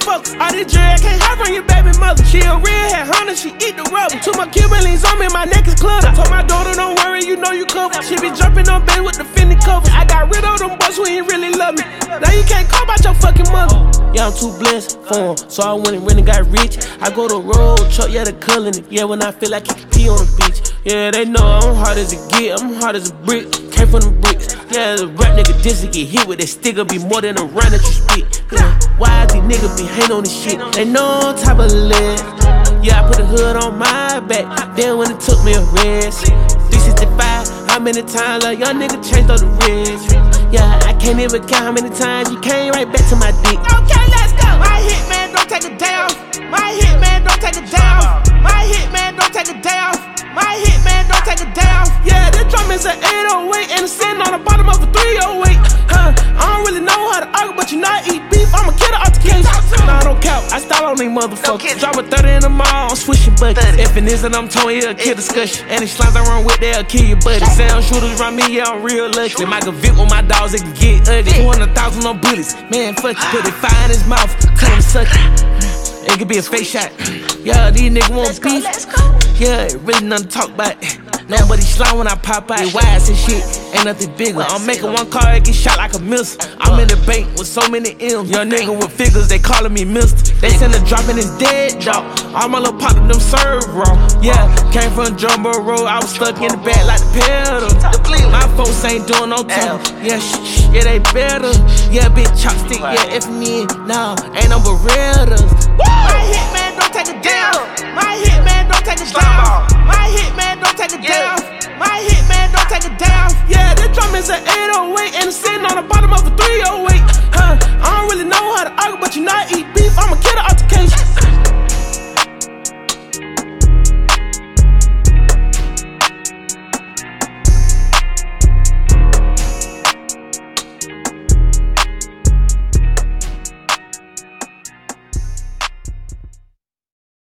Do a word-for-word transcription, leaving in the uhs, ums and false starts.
focus. All this drag can't hide from your baby mother. She a real head hunter, she eat the rubber. Two more Kimberly's on me, my neck is cluttered. Told my daughter, don't worry, you know you covered. She be jumping on bed with the Fendi covers. I got rid of them boys who ain't really love me. Now you can't call about your fucking mother. Yeah, I'm too blessed for 'em, so I went and really got rich. I go to road truck, yeah, the cullin' it. Yeah, when I feel like kickin' pee on the beach. Yeah, they know I'm hard as it get, I'm hard as a brick. Came from the bricks. Yeah, the rap nigga just to get hit with that sticker be more than a round that you spit. Yeah, why these niggas be hating on this shit? They know type of lead. Yeah, I put a hood on my back. Then when it took me a rest. three sixty-five, how many times a young nigga changed all the rest? Yeah, I can't even count how many times you came right back to my dick. Okay, let's go. My hit man don't take a day off. My hit man don't take a day off. My hit man don't take a day off. My hit man don't take a day off. Yeah, this drum is an eight oh eight and it's sitting on the bottom of a three oh eight. Huh, I don't really know how to argue, but you know I eat beef. I'ma kill the altercation. Nah, I don't count. I style on these motherfuckers. Drop a thirty in the mall, I'm swishing buckets. If it isn't, I'm towing here, kill discussion. And these slimes I run with, they'll kill your buddy. Sound shooters around me, yeah, I'm real lucky. Michael Vick with my dogs, it can get ugly. two hundred thousand on bullets. Man, fuck you, put it fire in his mouth, cut him suck it. It could be a face shot. Yeah, these niggas want beef. Yeah, it really nothing to talk about. Nobody slime when I pop out. It wise and shit, ain't nothing bigger. I'm making one car, it get shot like a missile. I'm in the bank with so many M's. Young nigga with figures, they calling me mister. They send a drop and it's dead, dog. All my little pop of them serve wrong. Yeah, came from Jumbo Road, I was stuck in the back like the pedal. My folks ain't doing no time. Yeah, shh, shh, yeah, they better. Yeah, big chopstick, yeah, F me, no, ain't no Berettas. My hit man don't take a down. My hit man don't take a down. My hit man don't take a down. My hit man don't take a down. Yeah, this drum is an eight oh eight and it's sitting on the bottom of a three oh eight. Huh, I don't really know how to argue, but you know I eat beef. I'ma kill the altercation.